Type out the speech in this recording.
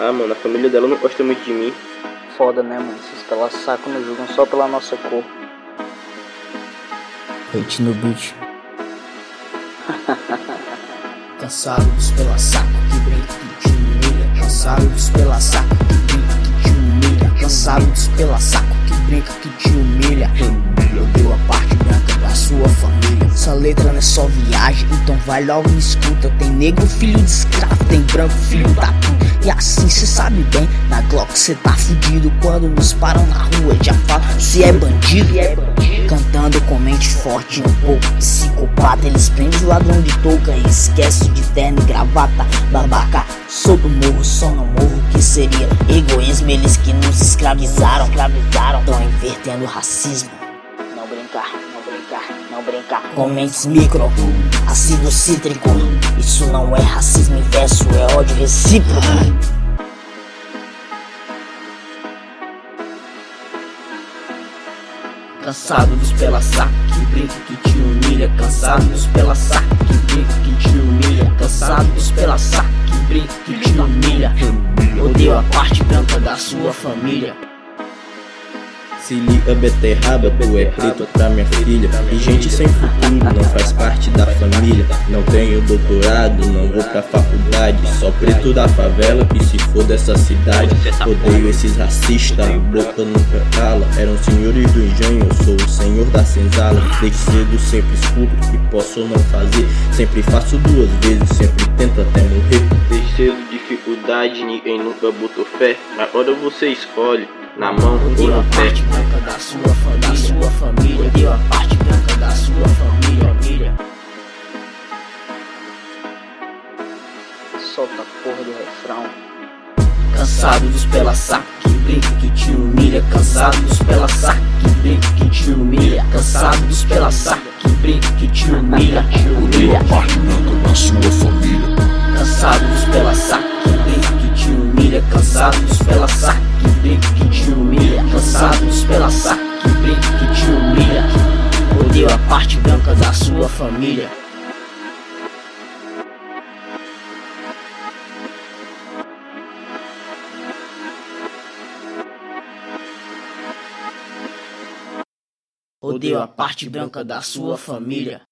Ah, mano, a família dela não gosta muito de mim. Foda, né, mano? Esses pela-saco nos julgam só pela nossa cor. Hate no beat. Cansado dos pela-saco que brinca que te humilha. Cansado dos pela-saco que brinca que te humilha. Cansado dos pela-saco que brinca que te humilha. Eu dei a parte branca da sua família. Essa letra não é só viagem, então vai logo me escuta. Tem negro filho de escravo, tem branco filho da puta. E assim cê sabe bem, na Glock cê tá fudido. Quando nos param na rua já fala se é bandido. Cantando com mente forte e um pouco psicopata. Eles prendem o ladrão de touca e esquece de terno e gravata. Babaca, sou do morro, só não morro. Que seria egoísmo, eles que nos escravizaram. Tão invertendo o racismo. Não brincar, não brincar, não brincar. Com mentes micro, ácido cítrico. Isso não é racismo inverso, é ódio recíproco. Cansado dos pela-saco que brinca que te humilha. Cansado dos pela-saco que brinca que te humilha. Cansado dos pela-saco que brinca que te humilha. Odeio a parte branca da sua família. Se liga beterraba, tu é preto pra minha filha. E gente sem futuro não faz parte da família. Não tenho doutorado, não vou pra faculdade. Só preto da favela que se for dessa cidade. Odeio esses racistas, o boca nunca cala. Eram senhores do engenho, eu sou o senhor da senzala. Desde cedo sempre escuto o que posso ou não fazer. Sempre faço duas vezes, sempre tento até morrer. Desde cedo dificuldade, ninguém nunca botou fé. Agora você escolhe, na mão ou no pé. Odeio a parte branca da sua família. Odeio a parte branca da sua família. Solta a porra do refrão. Cansado dos pela-saco que brinca que te humilha. Cansado dos pela-saco que brinca que te humilha. Cansado dos pela-saco que brinca que te humilha. Odeio a parte branca da sua família. Cansado dos pela-saco que brinca que te humilha. Cansado dos pela-saco que brinca que te humilha. Cansado dos pela-saco que brinca que te humilha. Odeio a parte branca da sua família. Odeio a parte branca da sua família.